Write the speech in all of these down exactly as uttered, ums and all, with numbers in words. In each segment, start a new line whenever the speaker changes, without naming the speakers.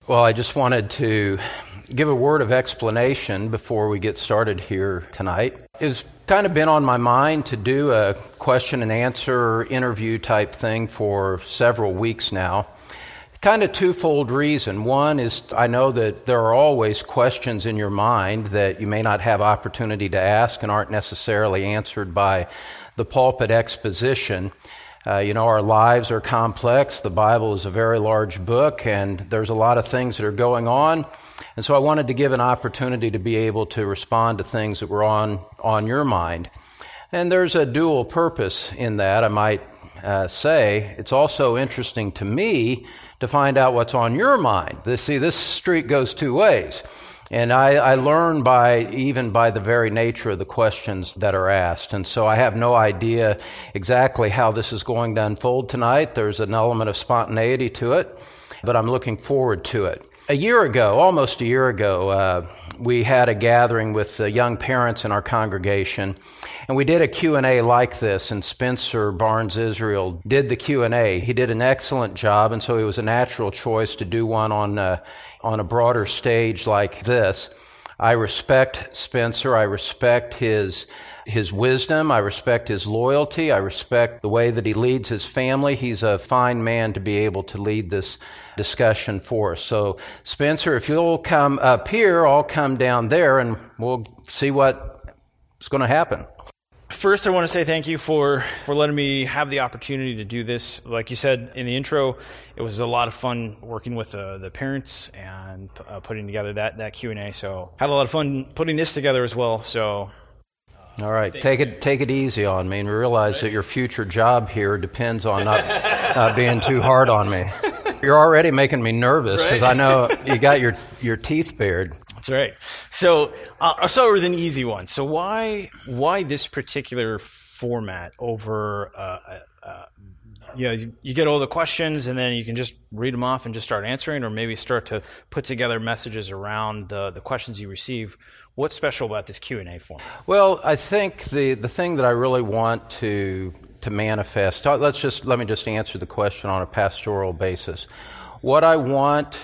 Well, I just wanted to give a word of explanation before we get started here tonight. It's kind of been on my mind to do a question and answer interview type thing for several weeks now. Kind of twofold reason. One is I know that there are always questions in your mind that you may not have opportunity to ask and aren't necessarily answered by the pulpit exposition. Uh, you know, our lives are complex. The Bible is a very large book, and there's a lot of things that are going on. And so I wanted to give an opportunity to be able to respond to things that were on, on your mind. And there's a dual purpose in that, I might uh, say. It's also interesting to me to find out what's on your mind. This, see, this street goes two ways. And I, I learn by, even by the very nature of the questions that are asked. And so I have no idea exactly how this is going to unfold tonight. There's an element of spontaneity to it, but I'm looking forward to it. A year ago, almost a year ago, uh, we had a gathering with the young parents in our congregation, and we did a Q and A like this, and Spencer Barnes Israel did the Q and A. He did an excellent job, and so it was a natural choice to do one on uh, on a broader stage like this. I respect Spencer. I respect his his wisdom. I respect his loyalty. I respect the way that he leads his family. He's a fine man to be able to lead this discussion for us. So, Spencer, if you'll come up here, I'll come down there, and we'll see what's going to happen.
First, I want to say thank you for, for letting me have the opportunity to do this. Like you said in the intro, it was a lot of fun working with uh, the parents and uh, putting together that, that Q and A. So had a lot of fun putting this together as well. So,
uh, all right, take it take it easy on me, and realize right. that your future job here depends on not not being too hard on me. You're already making me nervous because right? I know you got your your teeth bared.
That's right. So uh, I'll start with an easy one. So why why this particular format over? Uh, uh, uh, you know, you, you get all the questions and then you can just read them off and just start answering, or maybe start to put together messages around the the questions you receive. What's special about this Q and A format?
Well, I think the the thing that I really want to to manifest. Let's just let me just answer the question on a pastoral basis. What I want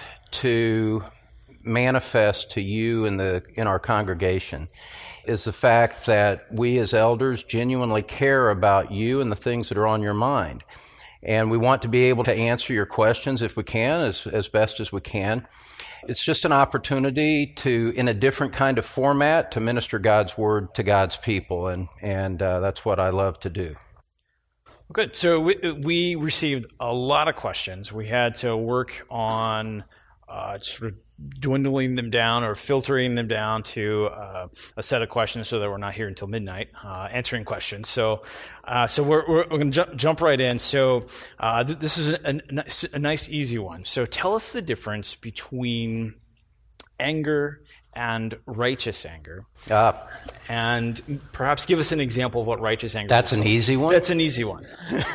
to manifest to you in the in our congregation is the fact that we as elders genuinely care about you and the things that are on your mind. And we want to be able to answer your questions if we can, as, as best as we can. It's just an opportunity to, in a different kind of format, to minister God's word to God's people. And, and uh, that's what I love to do.
Good. So we, we received a lot of questions. We had to work on uh, sort of dwindling them down or filtering them down to uh, a set of questions so that we're not here until midnight uh, answering questions. So uh, so we're, we're, we're going to jump, jump right in. So uh, th- this is a, a, a nice, easy one. So tell us the difference between anger and righteous anger.
Uh,
and perhaps give us an example of what righteous anger
that's
is.
That's an easy one?
That's an easy one.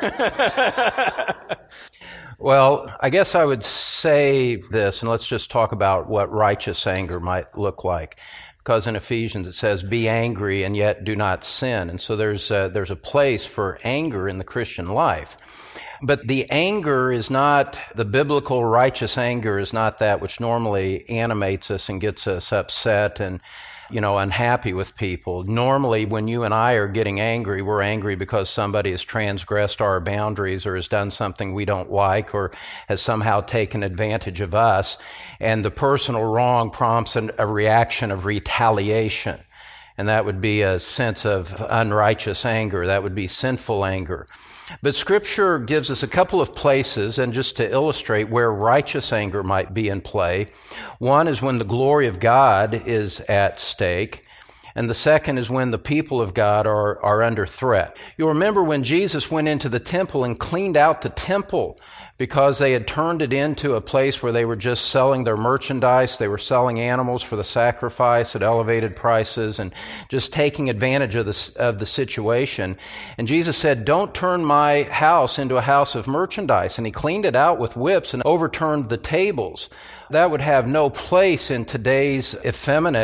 Well, I guess I would say this, and let's just talk about what righteous anger might look like. Because in Ephesians it says, be angry and yet do not sin. And so there's a, there's a place for anger in the Christian life. But the anger is not, the biblical righteous anger is not that which normally animates us and gets us upset and, you know, unhappy with people. Normally, when you and I are getting angry, we're angry because somebody has transgressed our boundaries or has done something we don't like or has somehow taken advantage of us. And the personal wrong prompts an, a reaction of retaliation. And that would be a sense of unrighteous anger. That would be sinful anger. But Scripture gives us a couple of places, and just to illustrate where righteous anger might be in play. One is when the glory of God is at stake, and the second is when the people of God are, are under threat. You'll remember when Jesus went into the temple and cleaned out the temple because they had turned it into a place where they were just selling their merchandise. They were selling animals for the sacrifice at elevated prices and just taking advantage of the, of the situation. And Jesus said, don't turn my house into a house of merchandise. And he cleaned it out with whips and overturned the tables. That would have no place in today's effeminate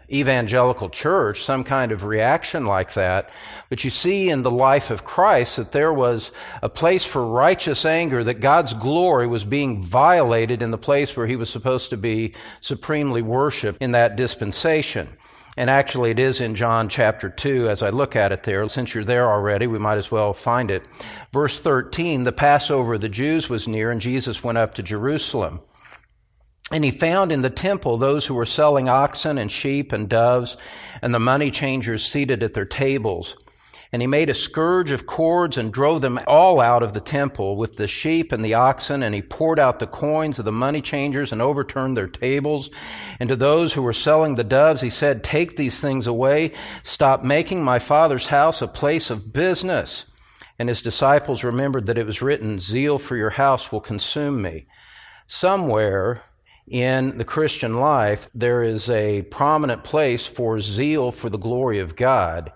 evangelical church some kind of reaction like that, but you see in the life of Christ that there was a place for righteous anger, that God's glory was being violated in the place where he was supposed to be supremely worshiped in that dispensation. And actually it is in John chapter two as I look at it there. Since you're there already, we might as well find it. Verse thirteen, the Passover of the Jews was near, and Jesus went up to Jerusalem. And he found in the temple those who were selling oxen and sheep and doves, and the money changers seated at their tables. And he made a scourge of cords and drove them all out of the temple with the sheep and the oxen, and he poured out the coins of the money changers and overturned their tables. And to those who were selling the doves, he said, "Take these things away. Stop making my Father's house a place of business." And his disciples remembered that it was written, "Zeal for your house will consume me." Somewhere in the Christian life, there is a prominent place for zeal for the glory of God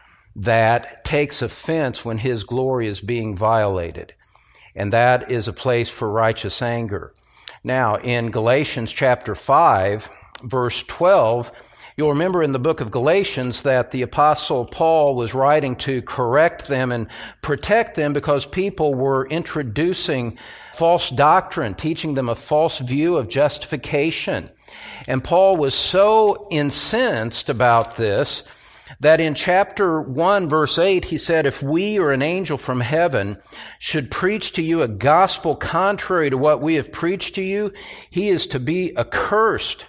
that takes offense when his glory is being violated. And that is a place for righteous anger. Now, in Galatians chapter five, verse twelve, you'll remember in the book of Galatians that the Apostle Paul was writing to correct them and protect them because people were introducing false doctrine, teaching them a false view of justification. And Paul was so incensed about this that in chapter one, verse eight, he said, "If we or an angel from heaven should preach to you a gospel contrary to what we have preached to you, he is to be accursed.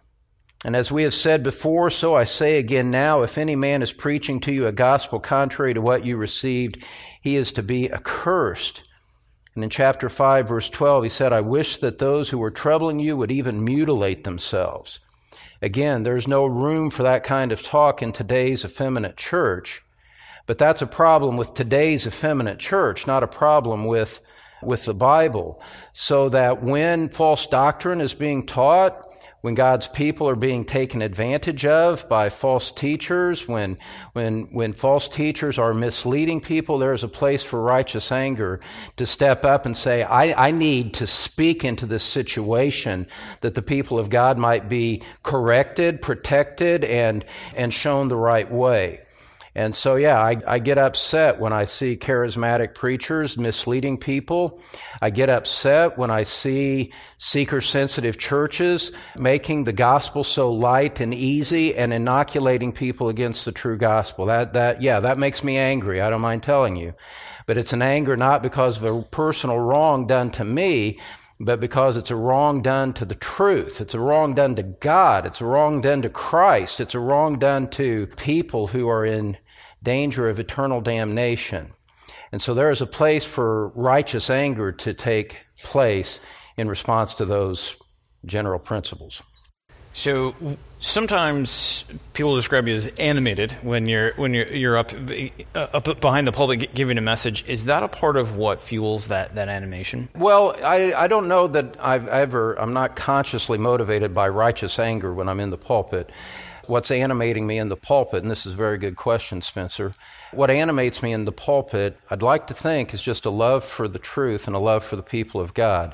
And as we have said before, so I say again now, if any man is preaching to you a gospel contrary to what you received, he is to be accursed." And in chapter five, verse twelve, he said, "I wish that those who were troubling you would even mutilate themselves." Again, there's no room for that kind of talk in today's effeminate church, but that's a problem with today's effeminate church, not a problem with, with the Bible. So that when false doctrine is being taught, when God's people are being taken advantage of by false teachers, when, when, when false teachers are misleading people, there is a place for righteous anger to step up and say, I, I need to speak into this situation that the people of God might be corrected, protected, and, and shown the right way. And so, yeah, I, I get upset when I see charismatic preachers misleading people. I get upset when I see seeker-sensitive churches making the gospel so light and easy and inoculating people against the true gospel. That, that, yeah, that makes me angry. I don't mind telling you. But it's an anger not because of a personal wrong done to me, but because it's a wrong done to the truth. It's a wrong done to God. It's a wrong done to Christ. It's a wrong done to people who are in danger of eternal damnation. And so there is a place for righteous anger to take place in response to those general principles.
So sometimes people describe you as animated when you're when you're you're up up behind the pulpit giving a message. Is that a part of what fuels that, that animation?
Well, I, I don't know that I've ever, I'm not consciously motivated by righteous anger when I'm in the pulpit. What's animating me in the pulpit, and this is a very good question, Spencer, what animates me in the pulpit, I'd like to think, is just a love for the truth and a love for the people of God.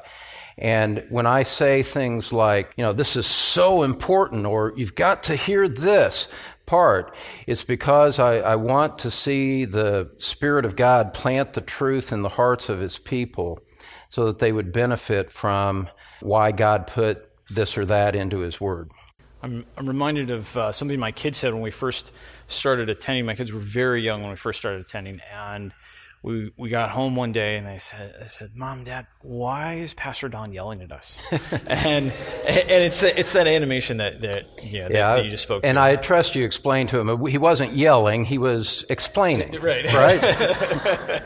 And when I say things like, you know, this is so important, or you've got to hear this part, it's because I, I want to see the Spirit of God plant the truth in the hearts of His people so that they would benefit from why God put this or that into His Word.
I'm, I'm reminded of uh, something my kids said when we first started attending. My kids were very young when we first started attending, and we we got home one day, and they said, "I said, Mom, Dad, why is Pastor Don yelling at us?" and and it's it's that animation that that yeah, that,
yeah
that you just spoke.
And
to.
I trust you explained to him. He wasn't yelling; he was explaining.
Right,
right.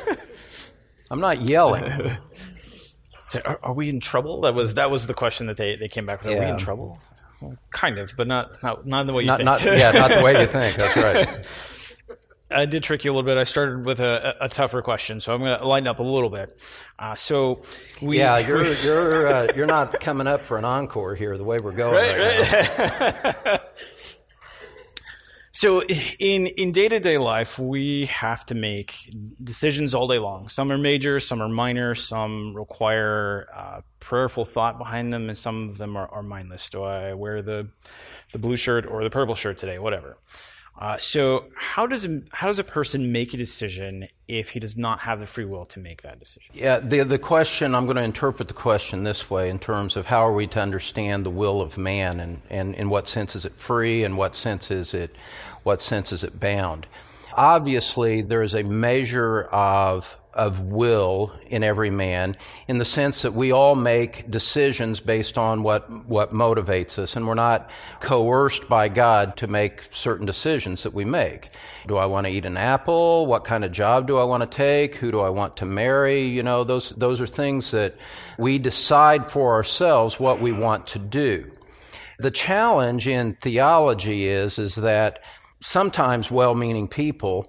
I'm not yelling.
So are, are we in trouble? That was that was the question that they, they came back with. Are
yeah.
we in trouble? Well, kind of, but not not not in the way you
not,
think.
Not, yeah, not the way you think. That's right.
I did trick you a little bit. I started with a, a tougher question, so I'm going to lighten up a little bit. Uh, so we
yeah, you're you're uh, you're not coming up for an encore here. The way we're going right, right, right. now.
So in, in day-to-day life, we have to make decisions all day long. Some are major, some are minor, some require uh, prayerful thought behind them, and some of them are, are mindless. Do I wear the the blue shirt or the purple shirt today? Whatever. Uh, so how does a, how does a person make a decision if he does not have the free will to make that decision?
Yeah, the the question, I'm going to interpret the question this way in terms of how are we to understand the will of man, and, and in what sense is it free, and what sense is it what sense is it bound? Obviously, there is a measure of of will in every man, in the sense that we all make decisions based on what what motivates us, and we're not coerced by God to make certain decisions that we make. Do I want to eat an apple? What kind of job do I want to take? Who do I want to marry? You know, those those are things that we decide for ourselves what we want to do. The challenge in theology is is that sometimes well-meaning people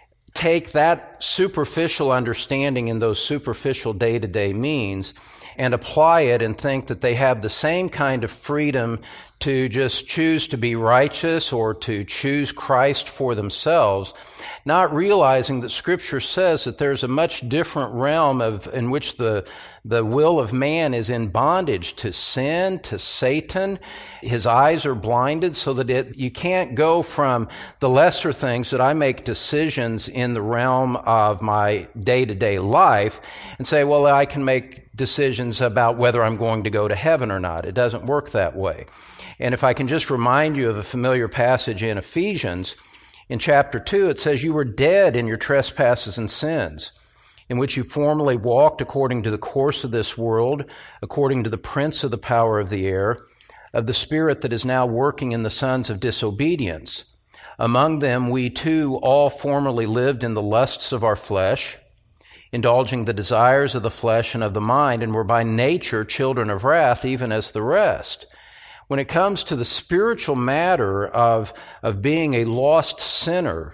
take that superficial understanding and those superficial day-to-day means and apply it and think that they have the same kind of freedom to just choose to be righteous or to choose Christ for themselves, not realizing that Scripture says that there's a much different realm of in which the the will of man is in bondage to sin, to Satan. His eyes are blinded so that it, you can't go from the lesser things that I make decisions in the realm of my day-to-day life and say, well, I can make decisions about whether I'm going to go to heaven or not. It doesn't work that way. And if I can just remind you of a familiar passage in Ephesians, in chapter two, it says, you were dead in your trespasses and sins, in which you formerly walked according to the course of this world, according to the prince of the power of the air, of the spirit that is now working in the sons of disobedience. Among them we too all formerly lived in the lusts of our flesh, indulging the desires of the flesh and of the mind, and were by nature children of wrath, even as the rest. When it comes to the spiritual matter of, of being a lost sinner,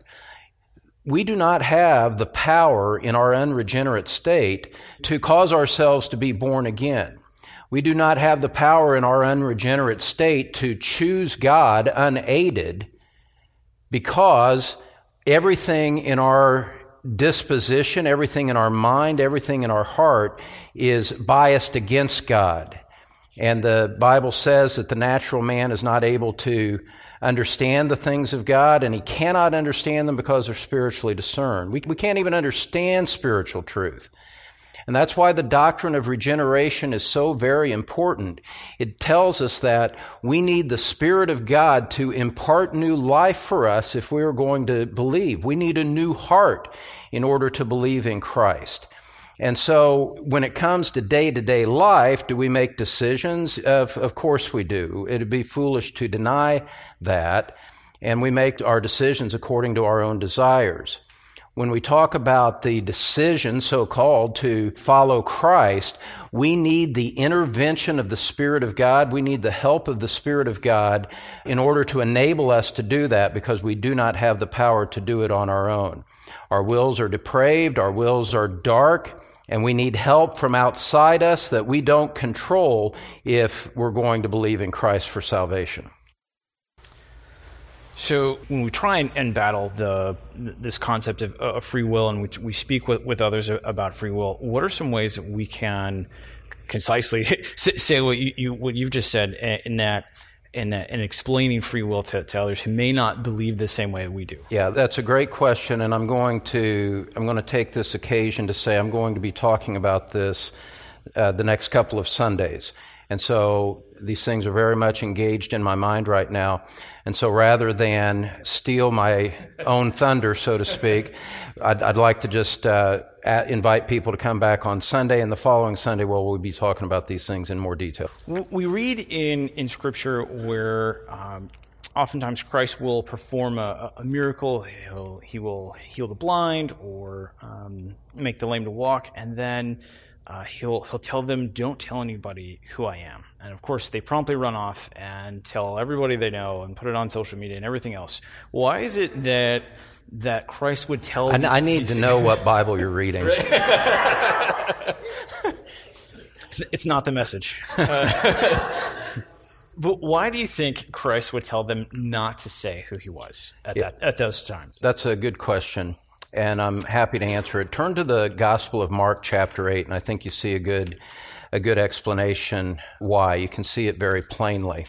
we do not have the power in our unregenerate state to cause ourselves to be born again. We do not have the power in our unregenerate state to choose God unaided, because everything in our disposition, everything in our mind, everything in our heart is biased against God. And the Bible says that the natural man is not able to understand the things of God, and he cannot understand them because they're spiritually discerned. We, we can't even understand spiritual truth. And that's why the doctrine of regeneration is so very important. It tells us that we need the Spirit of God to impart new life for us if we are going to believe. We need a new heart in order to believe in Christ. And so when it comes to day-to-day life, do we make decisions? Of, of course we do. It would be foolish to deny that. And we make our decisions according to our own desires. When we talk about the decision, so-called, to follow Christ, we need the intervention of the Spirit of God. We need the help of the Spirit of God in order to enable us to do that, because we do not have the power to do it on our own. Our wills are depraved, our wills are dark, and we need help from outside us that we don't control if we're going to believe in Christ for salvation.
So when we try and, and battle the this concept of, of free will, and we, we speak with, with others about free will, what are some ways that we can concisely say what you, you what you've just said in that in that in explaining free will to, to others who may not believe the same way we do?
Yeah, that's a great question, and I'm going to I'm going to take this occasion to say I'm going to be talking about this uh, the next couple of Sundays. And so these things are very much engaged in my mind right now. And so rather than steal my own thunder, so to speak, I'd, I'd like to just uh, invite people to come back on Sunday, and the following Sunday, well, we'll be talking about these things in more detail.
We read in, in Scripture where um, oftentimes Christ will perform a, a miracle. He'll, he will heal the blind or um, make the lame to walk, and then Uh, he'll he'll tell them, don't tell anybody who I am. And of course, they promptly run off and tell everybody they know and put it on social media and everything else. Why is it that that Christ would tell?
I,
these,
I need
these
to know what Bible you're reading.
it's, it's not the message. Uh, But why do you think Christ would tell them not to say who he was at,
Yeah.
that, at those times?
That's a good question, and I'm happy to answer it. Turn to the Gospel of Mark, chapter eight, and I think you see a good, a good explanation why. You can see it very plainly.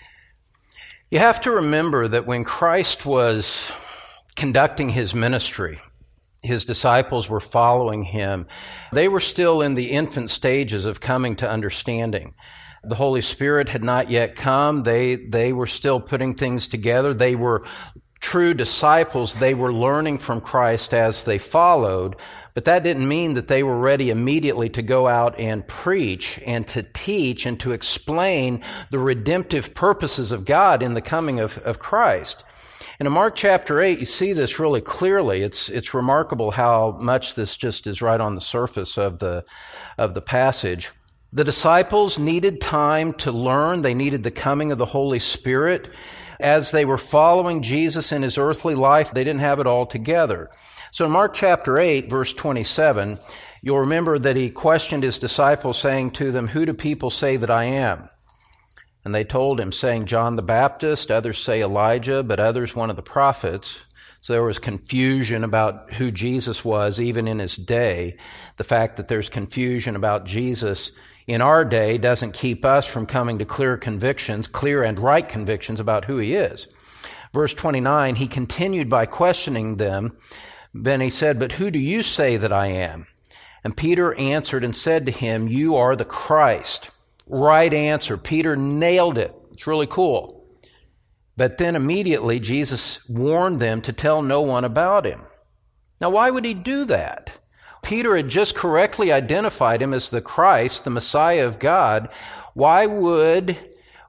You have to remember that when Christ was conducting his ministry, his disciples were following him. They were still in the infant stages of coming to understanding. The Holy Spirit had not yet come. They, they were still putting things together. They were true disciples. They were learning from Christ as they followed. But that didn't mean that they were ready immediately to go out and preach and to teach and to explain the redemptive purposes of God in the coming of, of Christ. And in Mark chapter eight, you see this really clearly. It's, it's remarkable how much this just is right on the surface of the, of the passage. The disciples needed time to learn. They needed the coming of the Holy Spirit. As they were following Jesus in his earthly life, they didn't have it all together. So in Mark chapter eight, verse twenty-seven, you'll remember that he questioned his disciples, saying to them, "Who do people say that I am?" And they told him, saying, "John the Baptist, others say Elijah, but others one of the prophets." So there was confusion about who Jesus was, even in his day. The fact that there's confusion about Jesus in our day doesn't keep us from coming to clear convictions, clear and right convictions about who he is. Verse twenty-nine, he continued by questioning them. Then he said, "But who do you say that I am?" And Peter answered and said to him, "You are the Christ." Right answer. Peter nailed it. It's really cool. But then immediately Jesus warned them to tell no one about him. Now, why would he do that? Peter had just correctly identified him as the Christ, the Messiah of God. Why would,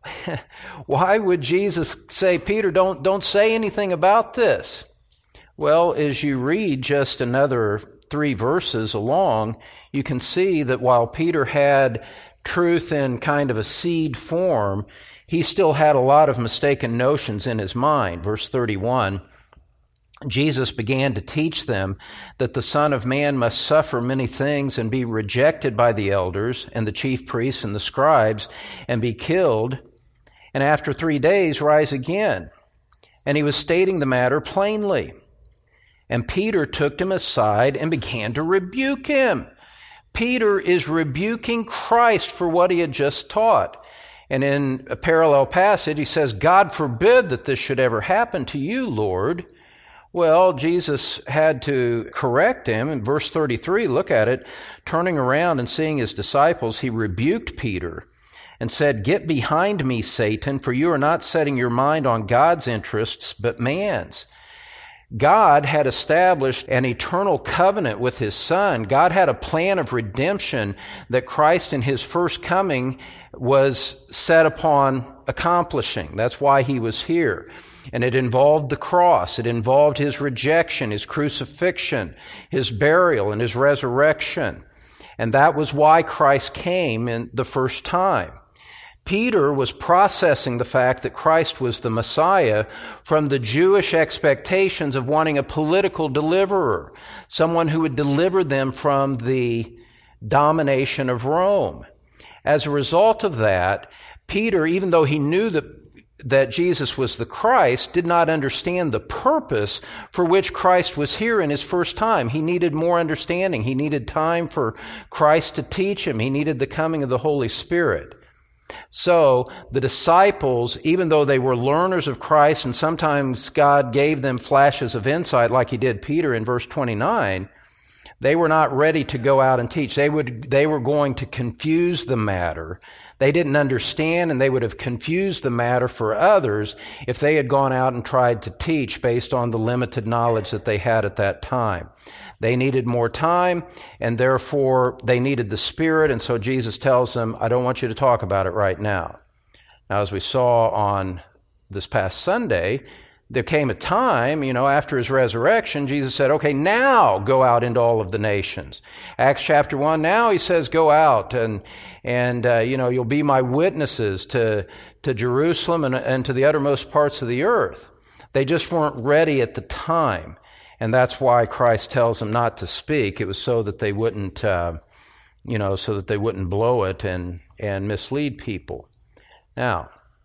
why would Jesus say, "Peter, don't, don't say anything about this"? Well, as you read just another three verses along, you can see that while Peter had truth in kind of a seed form, he still had a lot of mistaken notions in his mind. Verse thirty-one, Jesus began to teach them that the Son of Man must suffer many things and be rejected by the elders and the chief priests and the scribes and be killed, and after three days rise again. And he was stating the matter plainly. And Peter took him aside and began to rebuke him. Peter is rebuking Christ for what he had just taught. And in a parallel passage, he says, "God forbid that this should ever happen to you, Lord." Well, Jesus had to correct him. In verse thirty-three, look at it. Turning around and seeing his disciples, he rebuked Peter and said, "Get behind me, Satan, for you are not setting your mind on God's interests, but man's." God had established an eternal covenant with his Son. God had a plan of redemption that Christ in his first coming was set upon accomplishing. That's why he was here. And it involved the cross. It involved his rejection, his crucifixion, his burial, and his resurrection. And that was why Christ came in the first time. Peter was processing the fact that Christ was the Messiah from the Jewish expectations of wanting a political deliverer, someone who would deliver them from the domination of Rome. As a result of that, Peter, even though he knew that, that Jesus was the Christ, did not understand the purpose for which Christ was here in his first time. He needed more understanding. He needed time for Christ to teach him. He needed the coming of the Holy Spirit. So the disciples, even though they were learners of Christ, and sometimes God gave them flashes of insight like he did Peter in verse twenty-nine, they were not ready to go out and teach. They would, they were going to confuse the matter. They didn't understand, and they would have confused the matter for others if they had gone out and tried to teach based on the limited knowledge that they had at that time. They needed more time, and therefore they needed the Spirit, and so Jesus tells them, "I don't want you to talk about it right now." Now, as we saw on this past Sunday, there came a time, you know, after his resurrection, Jesus said, "Okay, now go out into all of the nations." Acts chapter one, now he says, "Go out and, and uh, you know, you'll be my witnesses to, to Jerusalem and, and to the uttermost parts of the earth." They just weren't ready at the time. And that's why Christ tells them not to speak. It was so that they wouldn't, uh, you know, so that they wouldn't blow it and, and mislead people. Now,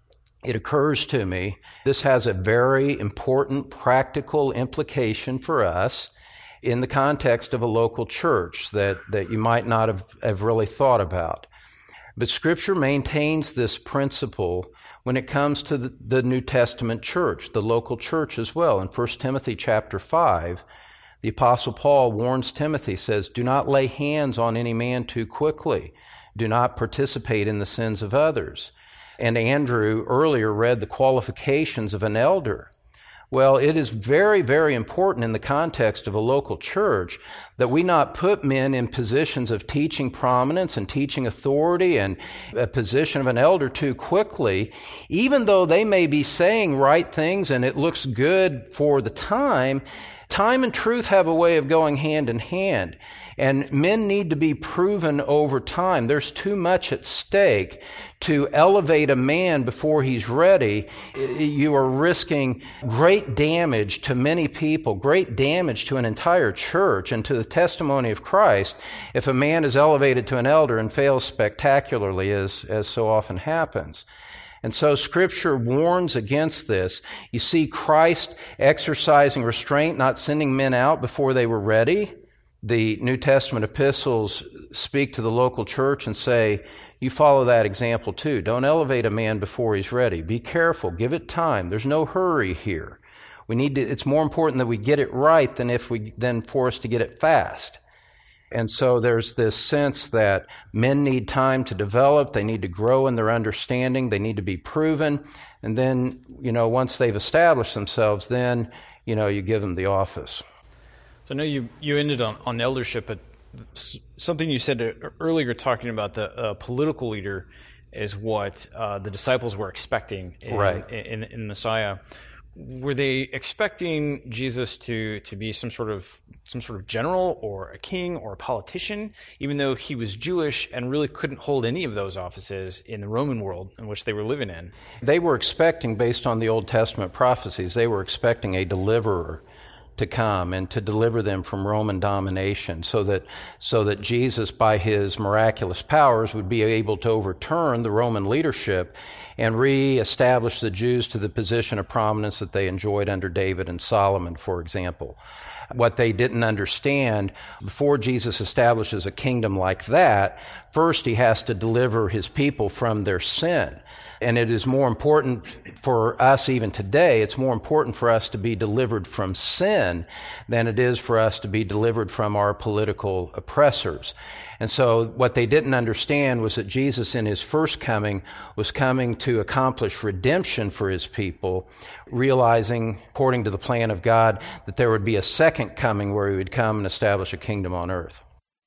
it occurs to me this has a very important practical implication for us in the context of a local church that, that you might not have, have really thought about. But Scripture maintains this principle when it comes to the, the New Testament church, the local church as well. In First Timothy chapter five, the Apostle Paul warns Timothy, says, "Do not lay hands on any man too quickly. Do not participate in the sins of others." And Andrew earlier read the qualifications of an elder. Well, it is very, very important in the context of a local church that we not put men in positions of teaching prominence and teaching authority and a position of an elder too quickly, even though they may be saying right things and it looks good for the time. Time and truth have a way of going hand in hand, and men need to be proven over time. There's too much at stake to elevate a man before he's ready. You are risking great damage to many people, great damage to an entire church and to the testimony of Christ if a man is elevated to an elder and fails spectacularly, as, as so often happens. And so Scripture warns against this. You see Christ exercising restraint, not sending men out before they were ready. The New Testament epistles speak to the local church and say, you follow that example too. Don't elevate a man before he's ready. Be careful. Give it time. There's no hurry here. We need to, it's more important that we get it right than if we than for us to get it fast. And so there's this sense that men need time to develop. They need to grow in their understanding. They need to be proven. And then, you know, once they've established themselves, then, you know, you give them the office.
So I know you, you ended on, on eldership, but something you said earlier talking about the uh, political leader is what uh, the disciples were expecting in,
right.
in, in, in Messiah. Were they expecting Jesus to, to be some sort of some sort of general or a king or a politician, even though he was Jewish and really couldn't hold any of those offices in the Roman world in which they were living in?
They were expecting, based on the Old Testament prophecies, they were expecting a deliverer to come and to deliver them from Roman domination, so that so that Jesus, by his miraculous powers, would be able to overturn the Roman leadership and reestablish the Jews to the position of prominence that they enjoyed under David and Solomon, for example. What they didn't understand, before Jesus establishes a kingdom like that, first he has to deliver his people from their sin. And it is more important for us even today, it's more important for us to be delivered from sin than it is for us to be delivered from our political oppressors. And so what they didn't understand was that Jesus in his first coming was coming to accomplish redemption for his people, realizing, according to the plan of God, that there would be a second coming where he would come and establish a kingdom on earth.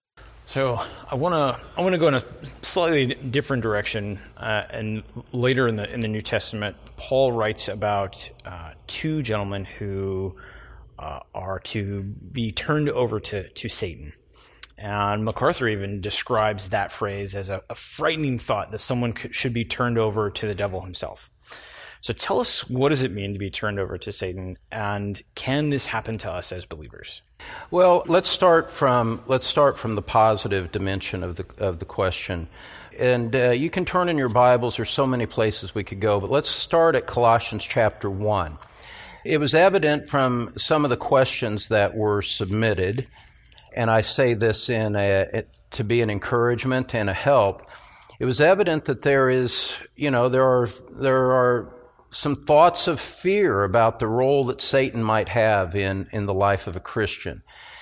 So I want to I want to go in a slightly different direction, uh, and later in the in the New Testament, Paul writes about uh, two gentlemen who uh, are to be turned over to to Satan, and MacArthur even describes that phrase as a, a frightening thought that someone could, should be turned over to the devil himself. So tell us, what does it mean to be turned over to Satan, and can this happen to us as believers?
Well, let's start from let's start from the positive dimension of the of the question, and uh, you can turn in your Bibles. There's so many places we could go, but let's start at Colossians chapter one. It was evident from some of the questions that were submitted, and I say this in a, to be an encouragement and a help. It was evident that there is, you know, there are there are. some thoughts of fear about the role that Satan might have in, in the life of a Christian,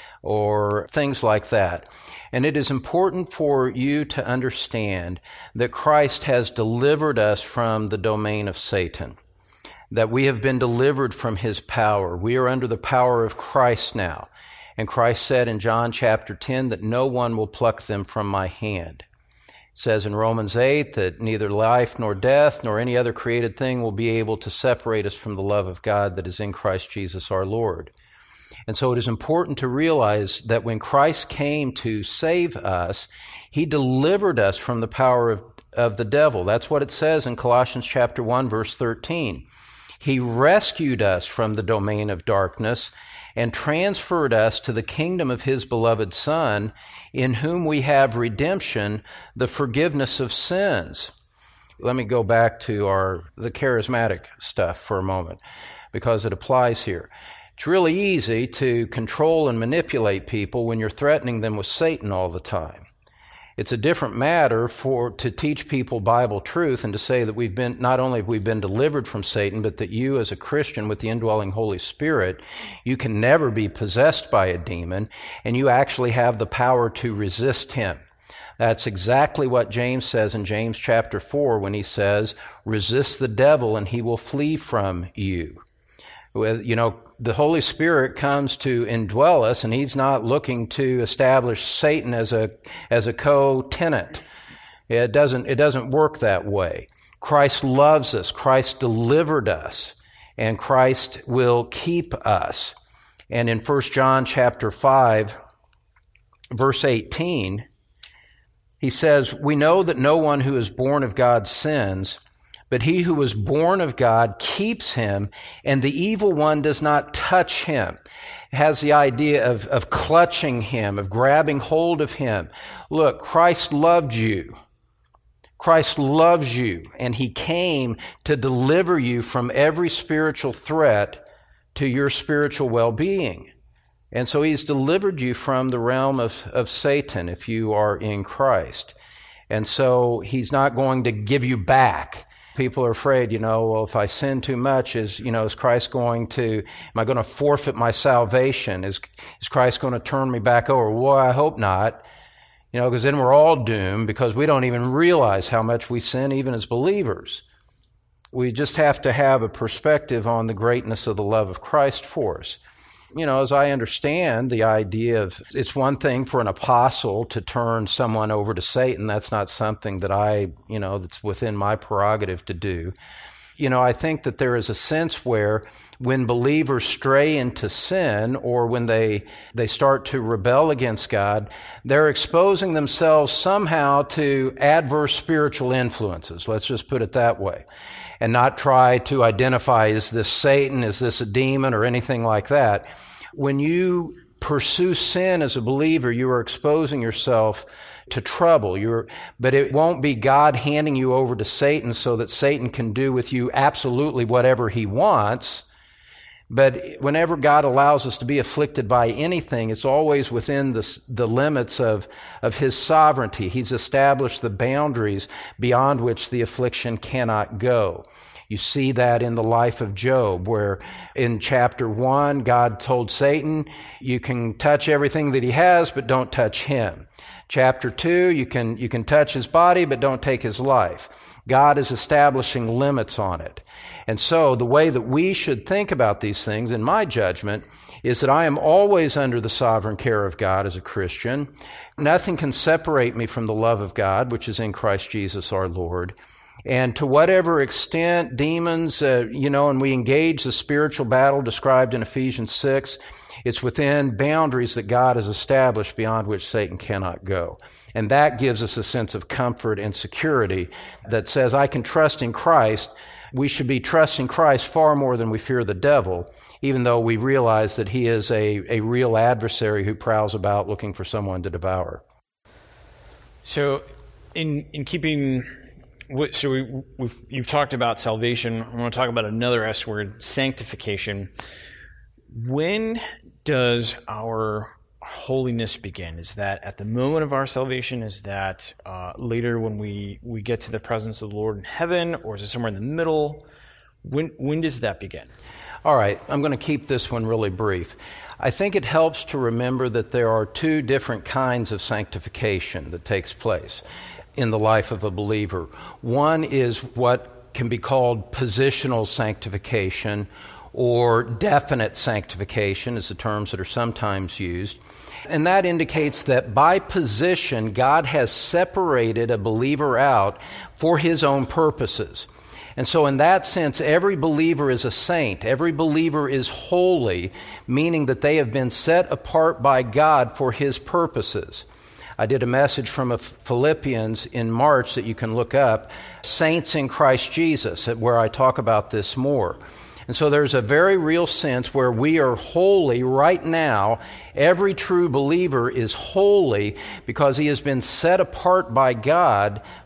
or things like that. And it is important for you to understand that Christ has delivered us from the domain of Satan, that we have been delivered from his power. We are under the power of Christ now. And Christ said in John chapter ten that no one will pluck them from my hand. It says in Romans eight that neither life nor death nor any other created thing will be able to separate us from the love of God that is in Christ Jesus our Lord. And so it is important to realize that when Christ came to save us, he delivered us from the power of, of the devil. That's what it says in Colossians chapter one, verse thirteen. He rescued us from the domain of darkness and transferred us to the kingdom of his beloved Son, in whom we have redemption, the forgiveness of sins. let me go back to our the charismatic stuff for a moment, because it applies here. It's really easy to control and manipulate people when you're threatening them with Satan all the time. It's a different matter for to teach people Bible truth and to say that we've been, not only have we been delivered from Satan, but that you as a Christian with the indwelling Holy Spirit, you can never be possessed by a demon, and you actually have the power to resist him. That's exactly what James says in James chapter four when he says, resist the devil and he will flee from you. You know, the Holy Spirit comes to indwell us, and he's not looking to establish Satan as a as a co-tenant. It doesn't it doesn't work that way. Christ loves us. Christ delivered us, and Christ will keep us. And in First John chapter five, verse eighteen, he says, "We know that no one who is born of God sins, but he who is born of God keeps him, and the evil one does not touch him." It has the idea of, of clutching him, of grabbing hold of him. Look, Christ loved you. Christ loves you, and he came to deliver you from every spiritual threat to your spiritual well-being. And so he's delivered you from the realm of, of Satan if you are in Christ. And so he's not going to give you back. People are afraid, you know, well, if I sin too much, is, you know, is Christ going to, am I going to forfeit my salvation? Is, is Christ going to turn me back over? Well, I hope not, you know, because then we're all doomed because we don't even realize how much we sin even as believers. We just have to have a perspective on the greatness of the love of Christ for us. You know, as I understand the idea of, it's one thing for an apostle to turn someone over to Satan. That's not something that I, you know, that's within my prerogative to do. You know, I think that there is a sense where when believers stray into sin or when they they start to rebel against God, they're exposing themselves somehow to adverse spiritual influences. Let's just put it that way. And not try to identify, is this Satan, is this a demon, or anything like that. When you pursue sin as a believer, you are exposing yourself to trouble. You're, but it won't be God handing you over to Satan so that Satan can do with you absolutely whatever he wants. But whenever God allows us to be afflicted by anything, it's always within the, the limits of, of his sovereignty. He's established the boundaries beyond which the affliction cannot go. You see that in the life of Job, where in chapter one, God told Satan, you can touch everything that he has, but don't touch him. Chapter two, you can, you can touch his body, but don't take his life. God is establishing limits on it. And so the way that we should think about these things, in my judgment, is that I am always under the sovereign care of God as a Christian. Nothing can separate me from the love of God, which is in Christ Jesus our Lord. And to whatever extent demons, uh, you know, and we engage the spiritual battle described in Ephesians six, it's within boundaries that God has established beyond which Satan cannot go. And that gives us a sense of comfort and security that says, I can trust in Christ. We should be trusting Christ far more than we fear the devil, even though we realize that he is a, a real adversary who prowls about looking for someone to devour.
So in in keeping... So we, we've, you've talked about salvation. I want to talk about another S word, sanctification. When does our holiness begin? Is that at the moment of our salvation? Is that uh, later when we, we get to the presence of the Lord in heaven? Or is it somewhere in the middle? When when does that begin?
All right, I'm going to keep this one really brief. I think it helps to remember that there are two different kinds of sanctification that takes place in the life of a believer. One is what can be called positional sanctification or definite sanctification, is the terms that are sometimes used. And that indicates that by position, God has separated a believer out for his own purposes. And so in that sense, every believer is a saint. Every believer is holy, meaning that they have been set apart by God for his purposes. I did a message from a Philippians in March that you can look up, Saints in Christ Jesus, where I talk about this more. And so there's a very real sense where we are holy right now. Every true believer is holy because he has been set apart by God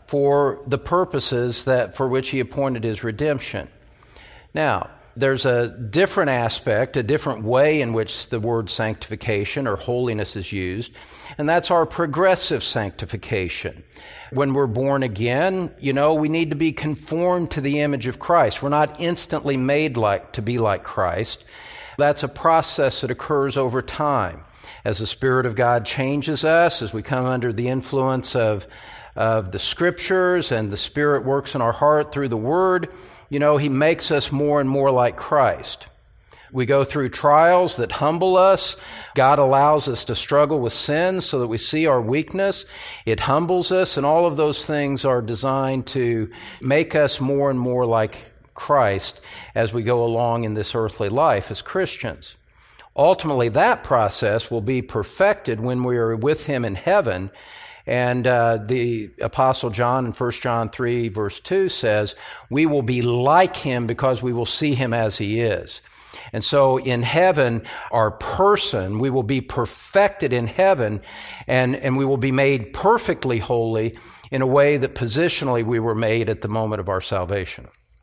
for the purposes that for which he appointed his redemption. Now, there's a different aspect, a different way in which the word sanctification or holiness is used, and that's our progressive sanctification. When we're born again, you know, we need to be conformed to the image of Christ. We're not instantly made like to be like Christ. That's a process that occurs over time. As the Spirit of God changes us, as we come under the influence of, of the Scriptures and the Spirit works in our heart through the Word, you know, He makes us more and more like Christ. We go through trials that humble us. God allows us to struggle with sin so that we see our weakness. It humbles us, and all of those things are designed to make us more and more like Christ as we go along in this earthly life as Christians. Ultimately, that process will be perfected when we are with Him in heaven. And uh, the Apostle John in First John three, verse two says, we will be like Him because we will see Him as He is. And so in heaven, our person, we will be perfected in heaven, and, and we will be made perfectly holy in a way that positionally we were made at the moment of our salvation.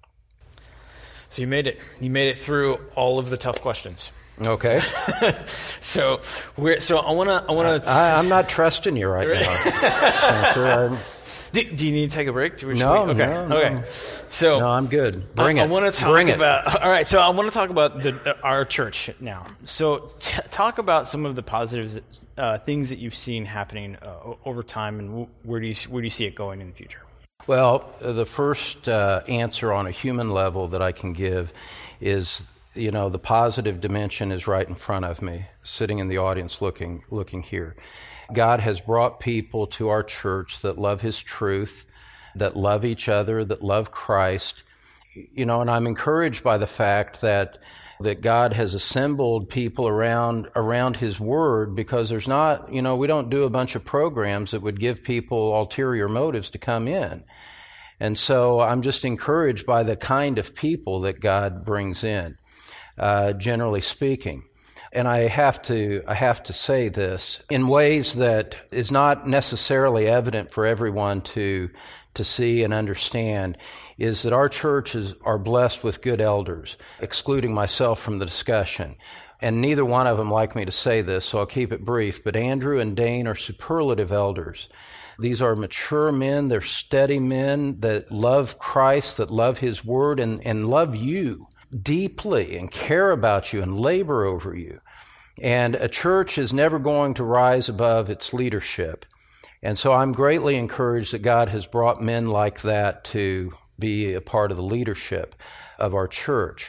So you made it. You made it through all of the tough questions.
Okay.
so we're so I want to I want to.
I'm not trusting you right now, Spencer.
Do, do you need to take a break? Do we,
no,
we, okay.
no, no.
Okay. So
no, I'm good. Bring
I,
it.
I want to talk
Bring
about.
It.
All right. So I want to talk about the, our church now. So t- talk about some of the positives, uh, things that you've seen happening uh, over time, and where do you where do you see it going in the future?
Well, the first uh, answer on a human level that I can give is, you know, the positive dimension is right in front of me, sitting in the audience looking looking here. God has brought people to our church that love His truth, that love each other, that love Christ. You know, and I'm encouraged by the fact that that God has assembled people around around His Word, because there's not, you know, we don't do a bunch of programs that would give people ulterior motives to come in. And so I'm just encouraged by the kind of people that God brings in, uh, generally speaking. And I have to I have to say this in ways that is not necessarily evident for everyone to to see and understand, is that our churches are blessed with good elders, excluding myself from the discussion. And neither one of them like me to say this, so I'll keep it brief. But Andrew and Dane are superlative elders. These are mature men, they're steady men that love Christ, that love His Word, and, and love you deeply and care about you and labor over you. And a church is never going to rise above its leadership. And so I'm greatly encouraged that God has brought men like that to be a part of the leadership of our church.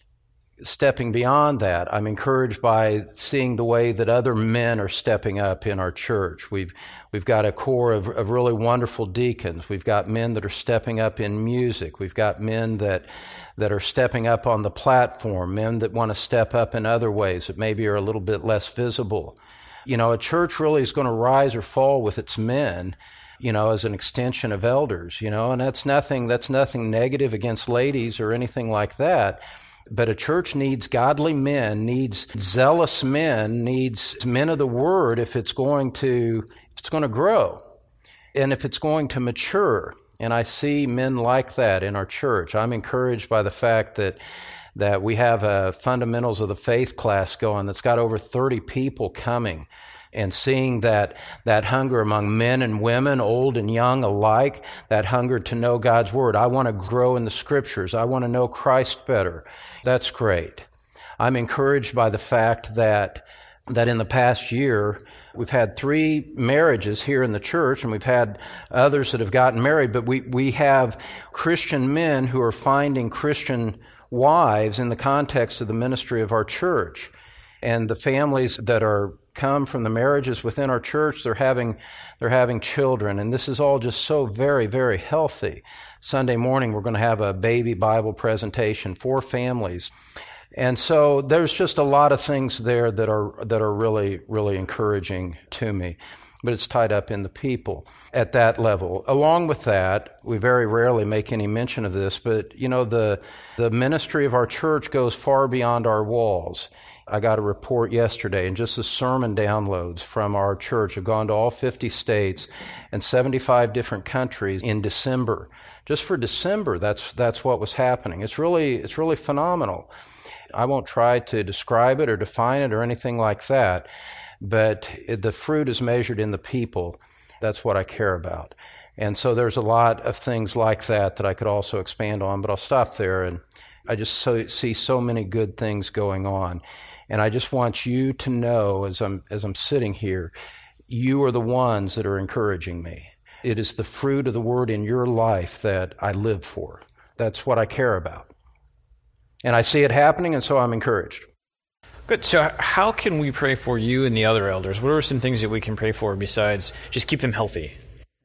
Stepping beyond that, I'm encouraged by seeing the way that other men are stepping up in our church. We've we've got a core of, of really wonderful deacons. We've got men that are stepping up in music. We've got men that that are stepping up on the platform, men that want to step up in other ways that maybe are a little bit less visible. You know, a church really is going to rise or fall with its men, you know, as an extension of elders, you know, and that's nothing, that's nothing negative against ladies or anything like that. But a church needs godly men, needs zealous men, needs men of the Word if it's going to, if it's going to grow and if it's going to mature. And I see men like that in our church. I'm encouraged by the fact that that we have a Fundamentals of the Faith class going that's got over thirty people coming, and seeing that that hunger among men and women, old and young alike, that hunger to know God's Word. I want to grow in the Scriptures. I want to know Christ better. That's great. I'm encouraged by the fact that that in the past year, we've had three marriages here in the church, and we've had others that have gotten married, but we, we have Christian men who are finding Christian wives in the context of the ministry of our church. And the families that are come from the marriages within our church, they're having they're having children, and this is all just so very, very healthy. Sunday morning, we're going to have a baby Bible presentation for families. And so there's just a lot of things there that are that are really, really encouraging to me. But it's tied up in the people at that level. Along with that, we very rarely make any mention of this, but you know, the the ministry of our church goes far beyond our walls. I got a report yesterday, and just the sermon downloads from our church have gone to all fifty states and seventy-five different countries in December. Just for December, that's that's what was happening. It's really it's really phenomenal. I won't try to describe it or define it or anything like that, but it, the fruit is measured in the people. That's what I care about. And so there's a lot of things like that that I could also expand on, but I'll stop there. And I just so, see so many good things going on. And I just want you to know, as I'm as I'm sitting here, you are the ones that are encouraging me. It is the fruit of the Word in your life that I live for. That's what I care about. And I see it happening, and so I'm encouraged.
Good. So how can we pray for you and the other elders? What are some things that we can pray for besides just keep them healthy?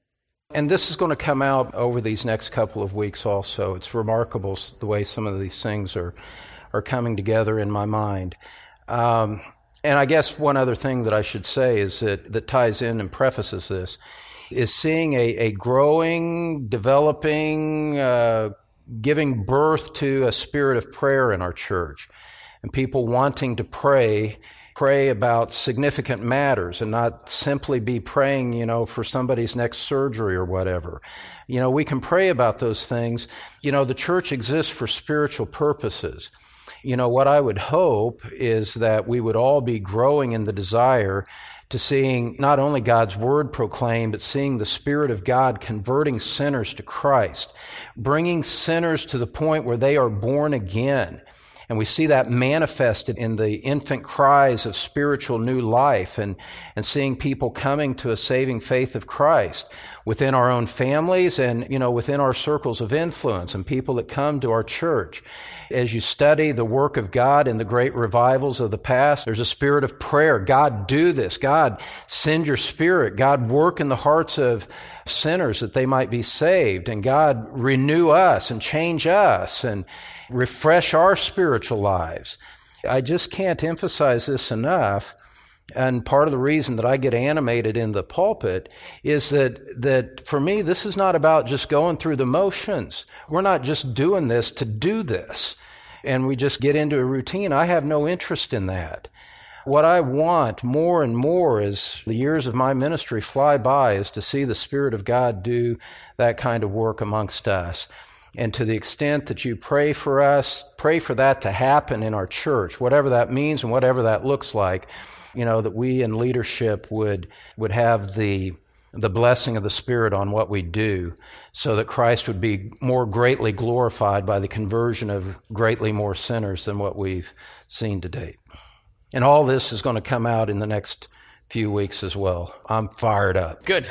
And this is going to come out over these next couple of weeks also. It's remarkable the way some of these things are are coming together in my mind. Um, and I guess one other thing that I should say is that, that ties in and prefaces this is seeing a, a growing, developing, uh, giving birth to a spirit of prayer in our church, and people wanting to pray pray about significant matters and not simply be praying, you know, for somebody's next surgery or whatever. You know, we can pray about those things. You know, the church exists for spiritual purposes. You know, what I would hope is that we would all be growing in the desire to seeing not only God's Word proclaimed, but seeing the Spirit of God converting sinners to Christ, bringing sinners to the point where they are born again. And we see that manifested in the infant cries of spiritual new life and, and seeing people coming to a saving faith of Christ within our own families and, you know, within our circles of influence and people that come to our church. As you study the work of God in the great revivals of the past, there's a spirit of prayer. God, do this. God, send your Spirit. God, work in the hearts of sinners that they might be saved. And God, renew us and change us and refresh our spiritual lives. I just can't emphasize this enough. And part of the reason that I get animated in the pulpit is that, that for me, this is not about just going through the motions. We're not just doing this to do this, and we just get into a routine. I have no interest in that. What I want more and more as the years of my ministry fly by is to see the Spirit of God do that kind of work amongst us. And to the extent that you pray for us, pray for that to happen in our church, whatever that means and whatever that looks like, you know, that we in leadership would would have the the blessing of the Spirit on what we do so that Christ would be more greatly glorified by the conversion of greatly more sinners than what we've seen to date. And all this is going to come out in the next few weeks as well. I'm fired up.
Good.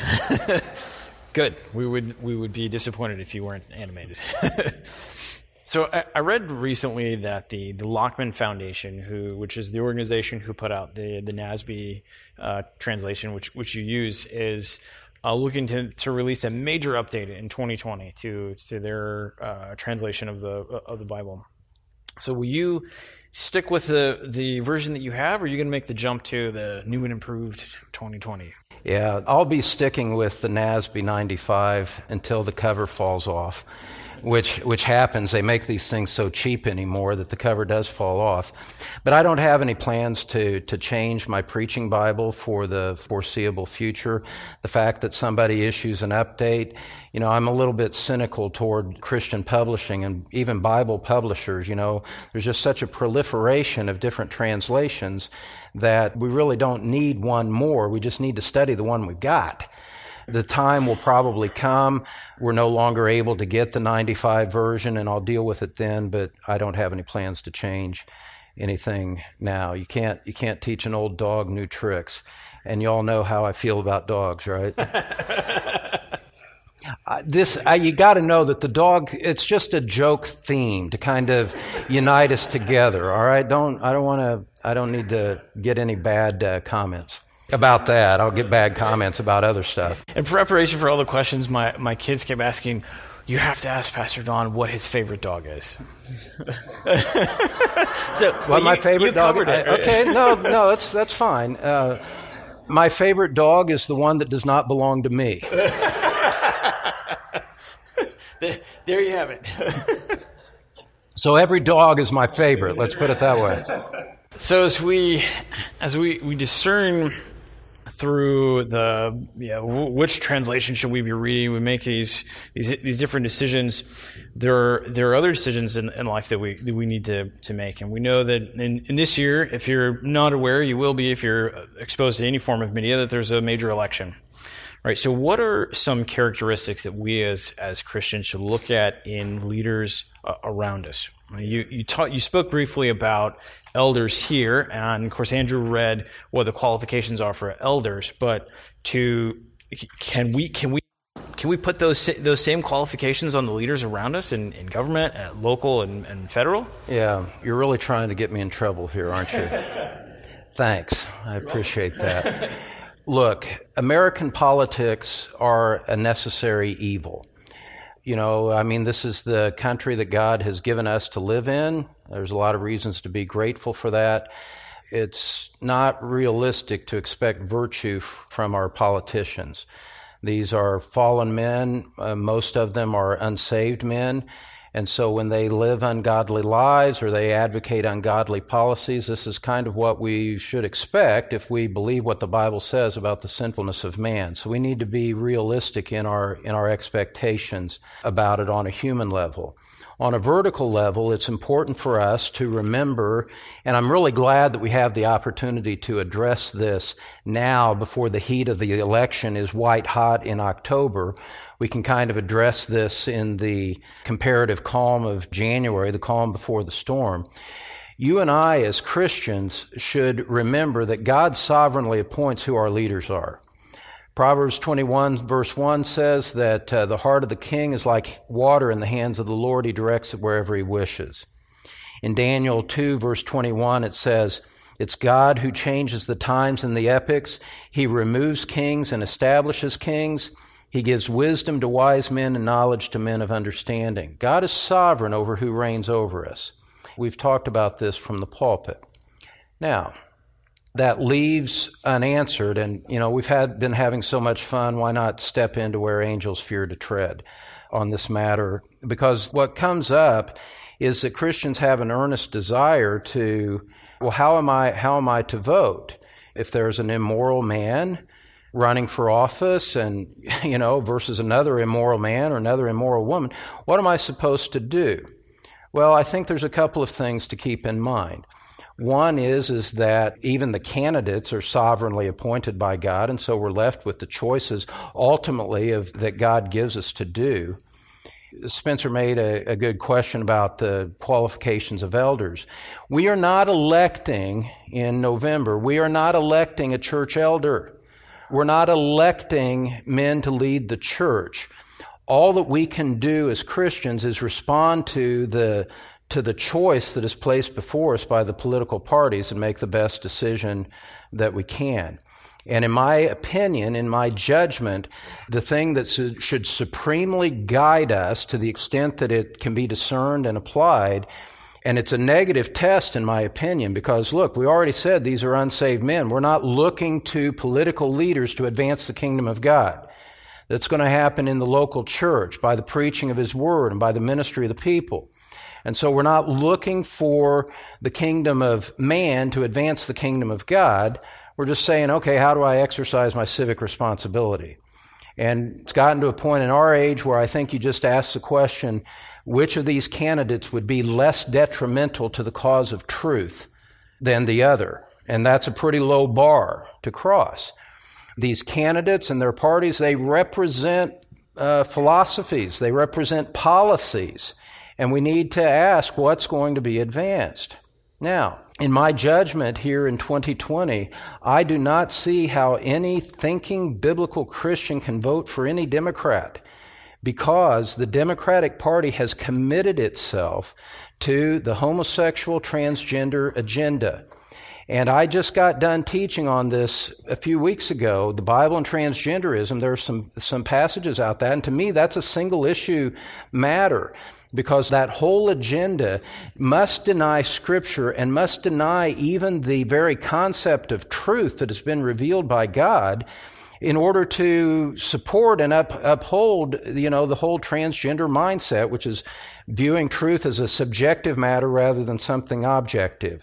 Good. We would we would be disappointed if you weren't animated. So I, I read recently that the, the Lockman Foundation, who which is the organization who put out the the N A S B uh, translation, which which you use, is uh, looking to, to release a major update in twenty twenty to to their uh, translation of the of the Bible. So will you stick with the the version that you have, or are you going to make the jump to the new and improved twenty twenty?
Yeah, I'll be sticking with the N A S B ninety-five until the cover falls off, which which happens. They make these things so cheap anymore that the cover does fall off. But I don't have any plans to to change my preaching Bible for the foreseeable future. The fact that somebody issues an update, you know, I'm a little bit cynical toward Christian publishing and even Bible publishers. You know, there's just such a proliferation of different translations that we really don't need one more. We just need to study the one we've got. The time will probably come. We're no longer able to get the ninety-five version, and I'll deal with it then, but I don't have any plans to change anything now. You can't you can't teach an old dog new tricks, and you all know how I feel about dogs, right? Uh, this uh, you got to know that the dog, it's just a joke theme to kind of unite us together. All right, don't I don't want to I don't need to get any bad uh, comments about that. I'll get bad comments about other stuff.
In preparation for all the questions, my my kids kept asking, "You have to ask Pastor Don what his favorite dog is." So,
well,
well
my
you,
favorite
you
dog.
Covered it, right?
I, okay, no, no, that's that's fine. Uh, my favorite dog is the one that does not belong to me.
There you have it.
So every dog is my favorite. Let's put it that way.
So as we as we, we discern through the yeah, w- which translation should we be reading, we make these these these different decisions. There are there are other decisions in, in life that we that we need to to make, and we know that in, in this year, if you're not aware, you will be if you're exposed to any form of media, that there's a major election. Right. So, what are some characteristics that we as as Christians should look at in leaders uh, around us? You you taught you spoke briefly about elders here, and of course Andrew read what the qualifications are for elders. But to can we can we can we put those those same qualifications on the leaders around us in, in government, at local and, and federal?
Yeah, you're really trying to get me in trouble here, aren't you? Thanks, I appreciate that. Look, American politics are a necessary evil. You know, I mean, this is the country that God has given us to live in. There's a lot of reasons to be grateful for that. It's not realistic to expect virtue f- from our politicians. These are fallen men. Uh, most of them are unsaved men. And so when they live ungodly lives or they advocate ungodly policies, this is kind of what we should expect if we believe what the Bible says about the sinfulness of man. So we need to be realistic in our in our expectations about it on a human level. On a vertical level, it's important for us to remember, and I'm really glad that we have the opportunity to address this now before the heat of the election is white hot in October. We can kind of address this in the comparative calm of January, the calm before the storm. You and I, as Christians, should remember that God sovereignly appoints who our leaders are. Proverbs twenty-one, verse one says that uh, the heart of the king is like water in the hands of the Lord. He directs it wherever he wishes. In Daniel two, verse twenty-one, it says, it's God who changes the times and the epochs. He removes kings and establishes kings. He gives wisdom to wise men and knowledge to men of understanding. God is sovereign over who reigns over us. We've talked about this from the pulpit. Now, that leaves unanswered, and you know we've had been having so much fun. Why not step into where angels fear to tread on this matter? Because what comes up is that Christians have an earnest desire to, well, how am I? How am I to vote if there's an immoral man running for office and, you know, versus another immoral man or another immoral woman? What am I supposed to do? Well, I think there's a couple of things to keep in mind. One is, is that even the candidates are sovereignly appointed by God, and so we're left with the choices ultimately of that God gives us to do. Spencer made a, a good question about the qualifications of elders. We are not electing in November, we are not electing a church elder. We're not electing men to lead the church. All that we can do as Christians is respond to the to the choice that is placed before us by the political parties and make the best decision that we can. And in my opinion, in my judgment, the thing that su- should supremely guide us to the extent that it can be discerned and applied, and it's a negative test in my opinion, because look, we already said these are unsaved men. We're not looking to political leaders to advance the kingdom of God. That's going to happen in the local church by the preaching of His word and by the ministry of the people. And so we're not looking for the kingdom of man to advance the kingdom of God. We're just saying, okay, how do I exercise my civic responsibility? And it's gotten to a point in our age where I think you just ask the question, which of these candidates would be less detrimental to the cause of truth than the other? And that's a pretty low bar to cross. These candidates and their parties, they represent uh, philosophies, they represent policies, and we need to ask what's going to be advanced. Now, in my judgment here in twenty twenty, I do not see how any thinking biblical Christian can vote for any Democrat, because the Democratic Party has committed itself to the homosexual transgender agenda. And I just got done teaching on this a few weeks ago, the Bible and transgenderism. There are some, some passages out there, and to me that's a single issue matter, because that whole agenda must deny Scripture and must deny even the very concept of truth that has been revealed by God in order to support and up, uphold, you know, the whole transgender mindset, which is viewing truth as a subjective matter rather than something objective.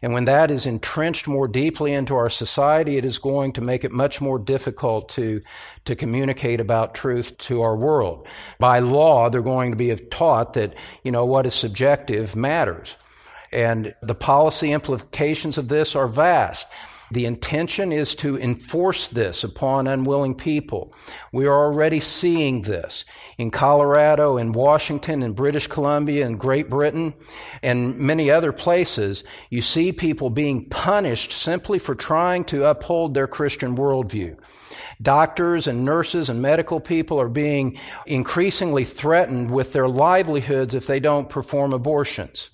And when that is entrenched more deeply into our society, it is going to make it much more difficult to, to communicate about truth to our world. By law, they're going to be taught that, you know, what is subjective matters. And the policy implications of this are vast. The intention is to enforce this upon unwilling people. We are already seeing this in Colorado, in Washington, in British Columbia, in Great Britain, and many other places. You see people being punished simply for trying to uphold their Christian worldview. Doctors and nurses and medical people are being increasingly threatened with their livelihoods if they don't perform abortions.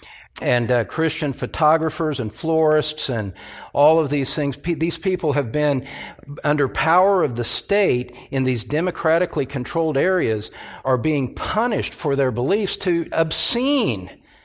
And uh, Christian photographers and florists and all of these things, pe- these people have been under power of the state in these democratically controlled areas, are being punished for their beliefs to obscene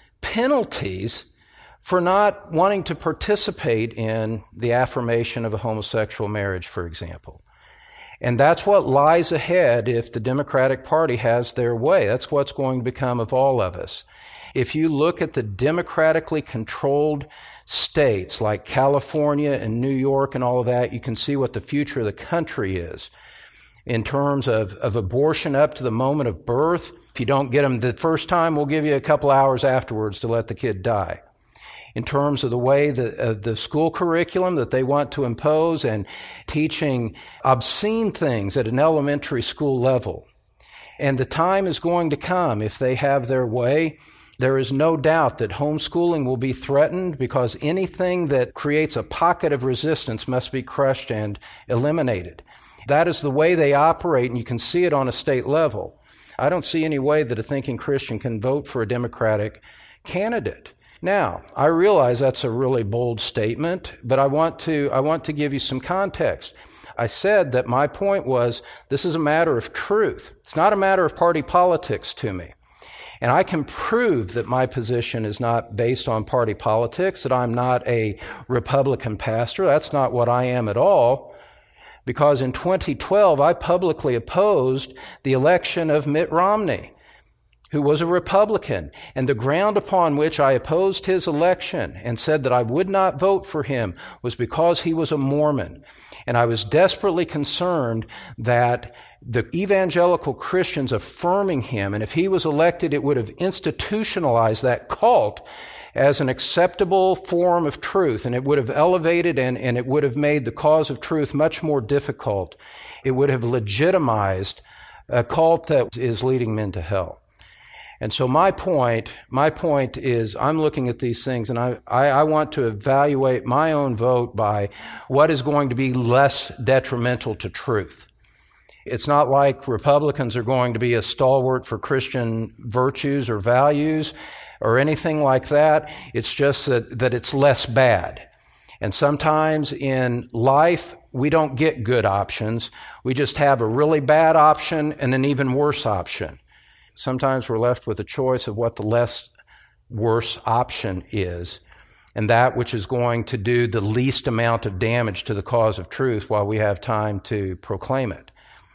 penalties for not wanting to participate in the affirmation of a homosexual marriage, for example. And that's what lies ahead if the Democratic Party has their way. That's what's going to become of all of us. If you look at the democratically controlled states like California and New York and all of that, you can see what the future of the country is in terms of, of abortion up to the moment of birth. If you don't get them the first time, we'll give you a couple hours afterwards to let the kid die. In terms of the way that uh, the school curriculum that they want to impose and teaching obscene things at an elementary school level. And the time is going to come, if they have their way. There is no doubt that homeschooling will be threatened because anything that creates a pocket of resistance must be crushed and eliminated. That is the way they operate, and you can see it on a state level. I don't see any way that a thinking Christian can vote for a Democratic candidate. Now, I realize that's a really bold statement, but I want to, I want to give you some context. I said that my point was this is a matter of truth. It's not a matter of party politics to me. And I can prove that my position is not based on party politics, that I'm not a Republican pastor. That's not what I am at all. Because in twenty twelve, I publicly opposed the election of Mitt Romney, who was a Republican. And the ground upon which I opposed his election and said that I would not vote for him was because he was a Mormon. And I was desperately concerned that the evangelical Christians affirming him, and if he was elected, it would have institutionalized that cult as an acceptable form of truth, and it would have elevated and, and it would have made the cause of truth much more difficult. It would have legitimized a cult that is leading men to hell. And so my point, my point is I'm looking at these things and I, I, I want to evaluate my own vote by what is going to be less detrimental to truth. It's not like Republicans are going to be a stalwart for Christian virtues or values or anything like that. It's just that, that it's less bad. And sometimes in life, we don't get good options. We just have a really bad option and an even worse option. Sometimes we're left with a choice of what the less worse option is, and that which is going to do the least amount of damage to the cause of truth while we have time to proclaim it.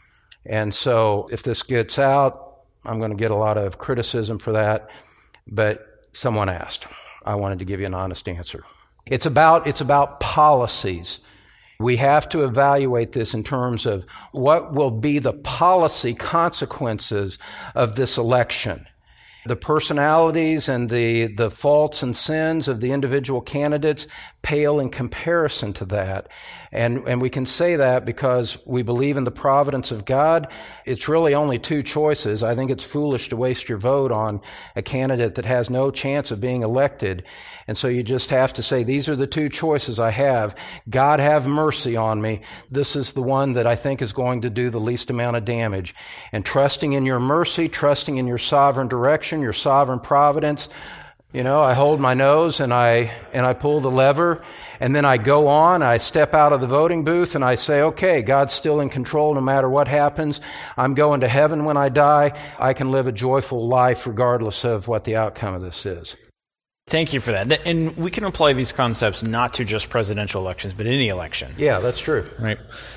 And so if this gets out, I'm going to get a lot of criticism for that, but someone asked. I wanted to give you an honest answer. It's about, it's about policies. We have to evaluate this in terms of what will be the policy consequences of this election. The personalities and the, the faults and sins of the individual candidates pale in comparison to that. And, and we can say that because we believe in the providence of God. It's really only two choices. I think it's foolish to waste your vote on a candidate that has no chance of being elected. And so you just have to say, these are the two choices I have. God have mercy on me. This is the one that I think is going to do the least amount of damage. And trusting in your mercy, trusting in your sovereign direction, your sovereign providence, you know, I hold my nose and I, and I pull the lever, and then I go on, I step out of the voting booth and I say, okay, God's still in control no matter what happens. I'm going to heaven when I die. I can live a joyful life regardless of what the outcome of this is.
Thank you for that. And we can apply these concepts not to just presidential elections, but any election.
Yeah, that's true.
Right.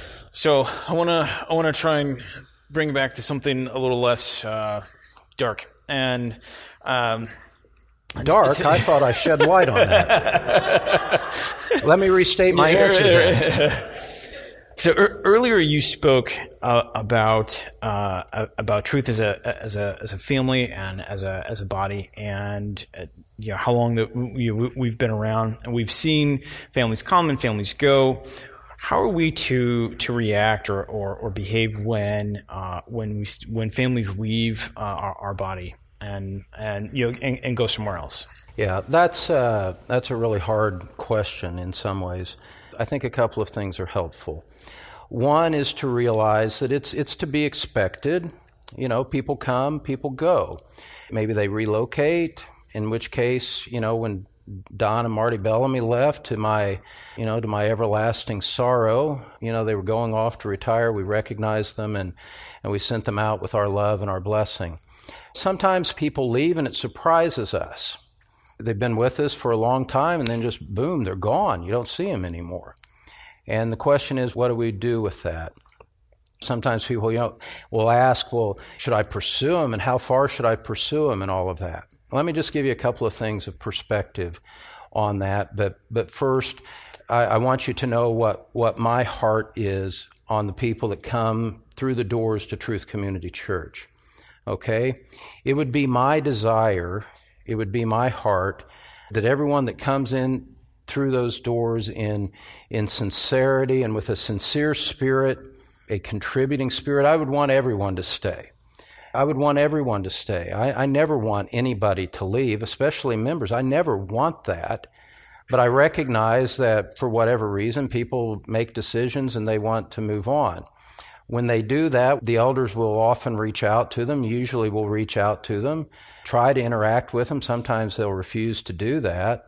So I want to I want to try and bring back to something a little less uh, dark. And um,
Dark? I thought I shed light on that. Let me restate my answer then.
So er, earlier you spoke uh, about uh, about truth as a as a as a family and as a as a body, and uh, you know how long that we, we've been around, and we've seen families come and families go. How are we to to react or or, or behave when uh, when we when families leave uh, our, our body and and you know and, and go somewhere else?
Yeah, that's uh, that's a really hard question in some ways. I think a couple of things are helpful. One is to realize that it's it's to be expected. You know, people come, people go. Maybe they relocate, in which case, you know, when Don and Marty Bellamy left, to my, you know, to my everlasting sorrow, you know, they were going off to retire. We recognized them and, and we sent them out with our love and our blessing. Sometimes people leave and it surprises us. They've been with us for a long time and then just, boom, they're gone. You don't see them anymore. And the question is, what do we do with that? Sometimes people, you know, will ask, well, should I pursue them and how far should I pursue them and all of that? Let me just give you a couple of things of perspective on that. But but first, I, I want you to know what, what my heart is on the people that come through the doors to Truth Community Church. Okay? It would be my desire, it would be my heart that everyone that comes in through those doors in in sincerity and with a sincere spirit, a contributing spirit, I would want everyone to stay. I would want everyone to stay. I, I never want anybody to leave, especially members. I never want that. But I recognize that for whatever reason, people make decisions and they want to move on. When they do that, the elders will often reach out to them, usually will reach out to them, try to interact with them. Sometimes they'll refuse to do that.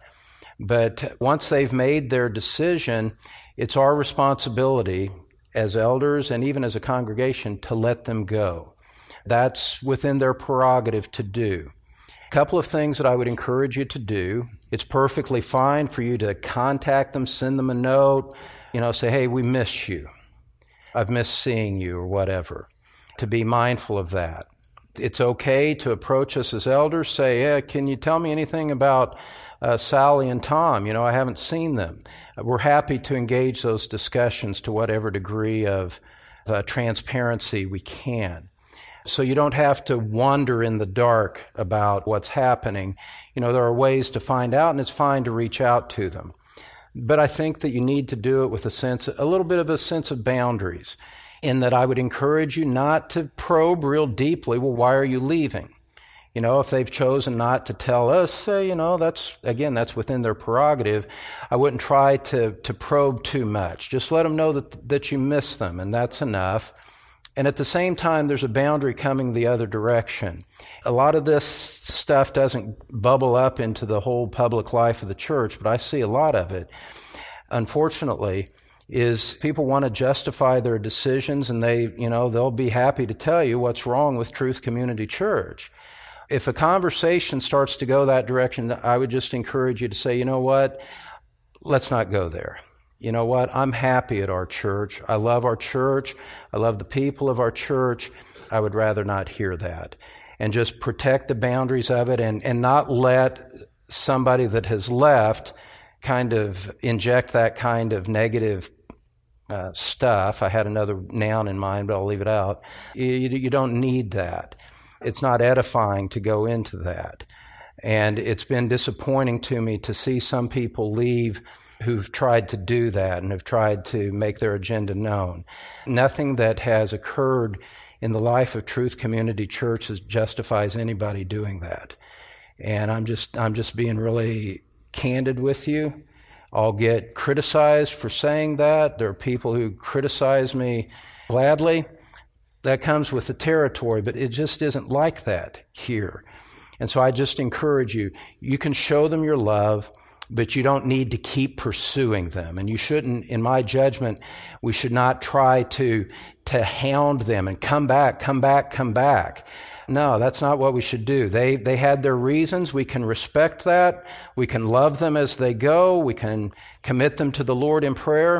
But once they've made their decision, it's our responsibility as elders and even as a congregation to let them go. That's within their prerogative to do. A couple of things that I would encourage you to do. It's perfectly fine for you to contact them, send them a note, you know, say, hey, we miss you. I've missed seeing you or whatever. To be mindful of that. It's okay to approach us as elders, say, yeah, can you tell me anything about uh, Sally and Tom? You know, I haven't seen them. We're happy to engage those discussions to whatever degree of uh, transparency we can. So you don't have to wander in the dark about what's happening. You know, there are ways to find out, and it's fine to reach out to them. But I think that you need to do it with a sense, a little bit of a sense of boundaries, in that I would encourage you not to probe real deeply, well, why are you leaving? You know, if they've chosen not to tell us, uh, you know, that's, again, that's within their prerogative. I wouldn't try to to probe too much. Just let them know that that you miss them, and that's enough. And at the same time, there's a boundary coming the other direction. A lot of this stuff doesn't bubble up into the whole public life of the church, but I see a lot of it, unfortunately, is people want to justify their decisions, and they, you know, they'll be happy to tell you what's wrong with Truth Community Church. If a conversation starts to go that direction, I would just encourage you to say, you know what, let's not go there. You know what? I'm happy at our church. I love our church. I love the people of our church. I would rather not hear that. And just protect the boundaries of it and, and not let somebody that has left kind of inject that kind of negative uh, stuff. I had another noun in mind, but I'll leave it out. You, you don't need that. It's not edifying to go into that. And it's been disappointing to me to see some people leave who've tried to do that and have tried to make their agenda known. Nothing that has occurred in the life of Truth Community Church justifies anybody doing that. And I'm just I'm just being really candid with you. I'll get criticized for saying that. There are people who criticize me gladly. That comes with the territory, but it just isn't like that here. And so I just encourage you, you can show them your love, but you don't need to keep pursuing them. And you shouldn't, in my judgment, we should not try to, to hound them and come back, come back, come back. No, that's not what we should do. They, they had their reasons. We can respect that. We can love them as they go. We can commit them to the Lord in prayer.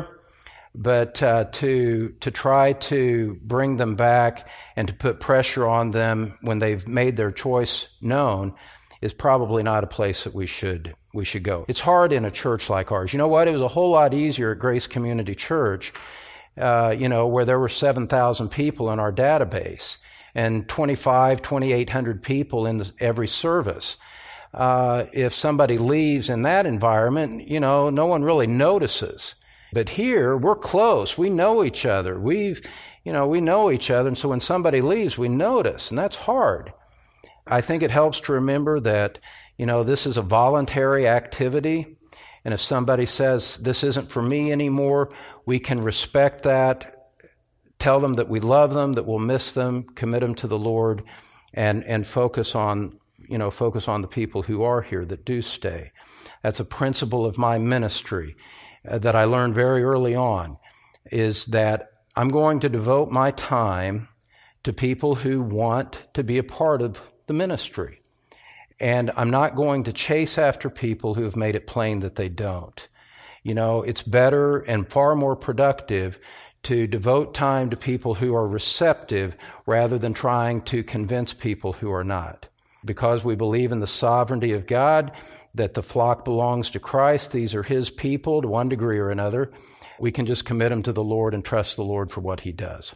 But uh, to to try to bring them back and to put pressure on them when they've made their choice known is probably not a place that we should we should go. It's hard in a church like ours. You know what? It was a whole lot easier at Grace Community Church, uh, you know, where there were seven thousand people in our database and twenty-five, twenty-eight hundred people in the, every service. Uh, if somebody leaves in that environment, you know, no one really notices. But here, we're close. We know each other. We've, you know, we know each other. And so when somebody leaves, we notice. And that's hard. I think it helps to remember that, you know, this is a voluntary activity. And if somebody says, this isn't for me anymore, we can respect that, tell them that we love them, that we'll miss them, commit them to the Lord, and, and focus on, you know, focus on the people who are here that do stay. That's a principle of my ministry that I learned very early on, is that I'm going to devote my time to people who want to be a part of the ministry. And I'm not going to chase after people who have made it plain that they don't. You know, it's better and far more productive to devote time to people who are receptive rather than trying to convince people who are not. Because we believe in the sovereignty of God, that the flock belongs to Christ, these are His people to one degree or another, we can just commit them to the Lord and trust the Lord for what He does.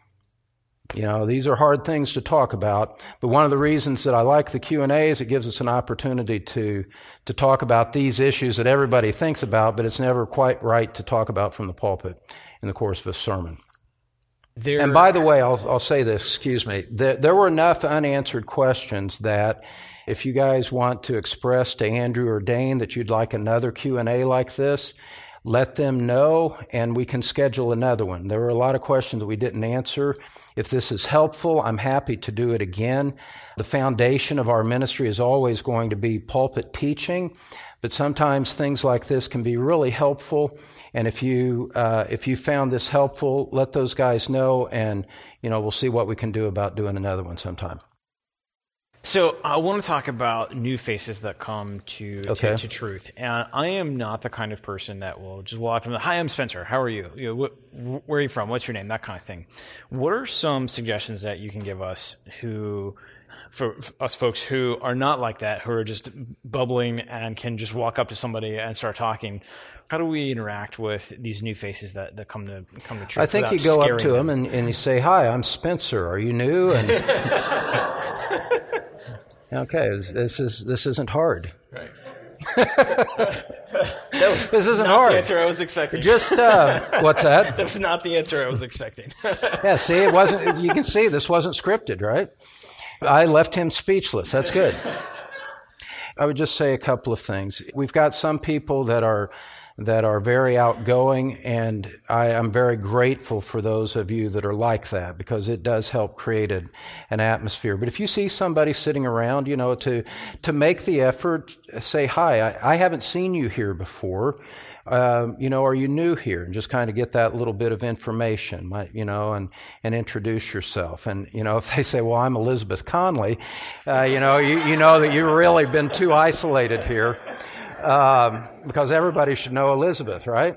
You know, these are hard things to talk about, but one of the reasons that I like the Q and A is it gives us an opportunity to, to talk about these issues that everybody thinks about, but it's never quite right to talk about from the pulpit in the course of a sermon. There, and by the way, I'll, I'll say this, excuse me, there, there were enough unanswered questions that if you guys want to express to Andrew or Dane that you'd like another Q and A like this, let them know and we can schedule another one. There were a lot of questions that we didn't answer. If this is helpful, I'm happy to do it again. The foundation of our ministry is always going to be pulpit teaching, but sometimes things like this can be really helpful. And if you uh, if you found this helpful, let those guys know, and you know we'll see what we can do about doing another one sometime.
So I want to talk about new faces that come to,
okay.
to to truth. And I am not the kind of person that will just walk up and, hi, I'm Spencer. How are you? you know, wh- where are you from? What's your name? That kind of thing. What are some suggestions that you can give us who, for, for us folks who are not like that, who are just bubbling and can just walk up to somebody and start talking? How do we interact with these new faces that, that come to come to truth?
I think you go up to them, them and, and you say, hi, I'm Spencer. Are you new? And okay, this is this isn't hard.
Right. that was
this isn't
not
hard.
The answer I was expecting.
Just uh, what's that?
That was not the answer I was expecting.
Yeah, see, it wasn't. You can see this wasn't scripted, right? I left him speechless. That's good. I would just say a couple of things. We've got some people that are that are very outgoing, and I am very grateful for those of you that are like that, because it does help create a, an atmosphere. But if you see somebody sitting around, you know, to to make the effort, say, hi, I, I haven't seen you here before. Um, you know, are you new here? And just kind of get that little bit of information, you know, and, and introduce yourself. And, you know, if they say, well, I'm Elizabeth Conley, uh, you know, you, you know that you've really been too isolated here. Um, because everybody should know Elizabeth, right?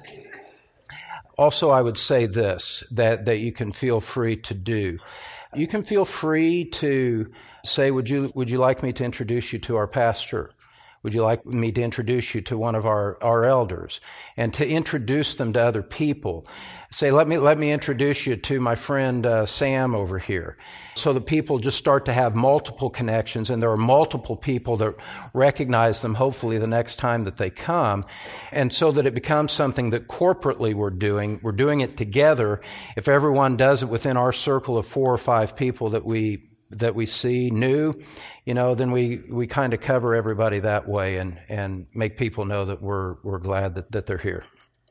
Also, I would say this, that, that you can feel free to do. You can feel free to say, would you, would you like me to introduce you to our pastor? Would you like me to introduce you to one of our, our elders? And to introduce them to other people. Say, let me, let me introduce you to my friend uh, Sam over here. So that people just start to have multiple connections, and there are multiple people that recognize them, hopefully, the next time that they come. And so that it becomes something that corporately we're doing. We're doing it together. If everyone does it within our circle of four or five people that we that we see new, you know, then we, we kind of cover everybody that way and, and make people know that we're we're glad that, that they're here.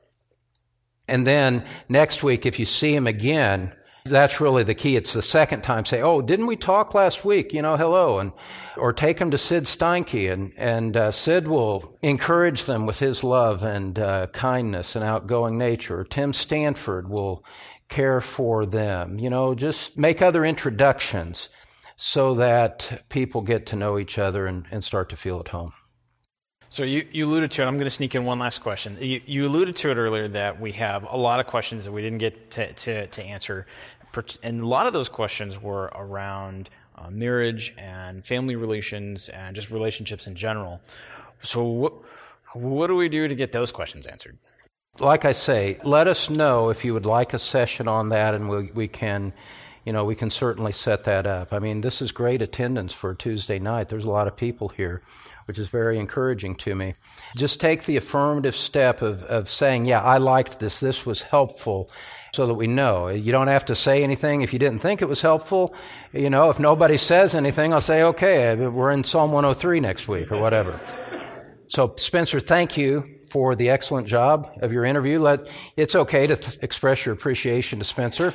And then next week, if you see them again, that's really the key. It's the second time. Say, oh, didn't we talk last week? You know, hello. And or take them to Sid Steinke, and, and uh, Sid will encourage them with his love and uh, kindness and outgoing nature. Or Tim Stanford will care for them. You know, just make other introductions so that people get to know each other and, and start to feel at home.
So you, you alluded to it. I'm going to sneak in one last question. You, you alluded to it earlier that we have a lot of questions that we didn't get to, to, to answer. And a lot of those questions were around uh, marriage and family relations and just relationships in general. So what, what do we do to get those questions answered?
Like I say, let us know if you would like a session on that, and we, we can, you know, we can certainly set that up. I mean, this is great attendance for a Tuesday night. There's a lot of people here, which is very encouraging to me. Just take the affirmative step of, of saying, yeah, I liked this, this was helpful, so that we know. You don't have to say anything if you didn't think it was helpful. You know, if nobody says anything, I'll say, okay, we're in Psalm one oh three next week or whatever. So, Spencer, thank you for the excellent job of your interview. Let, it's okay to th- express your appreciation to Spencer.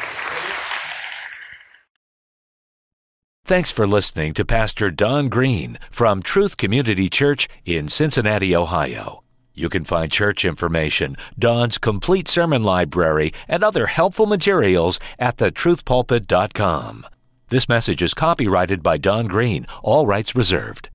Thanks for listening to Pastor Don Green from Truth Community Church in Cincinnati, Ohio. You can find church information, Don's complete sermon library, and other helpful materials at the truth pulpit dot com. This message is copyrighted by Don Green, all rights reserved.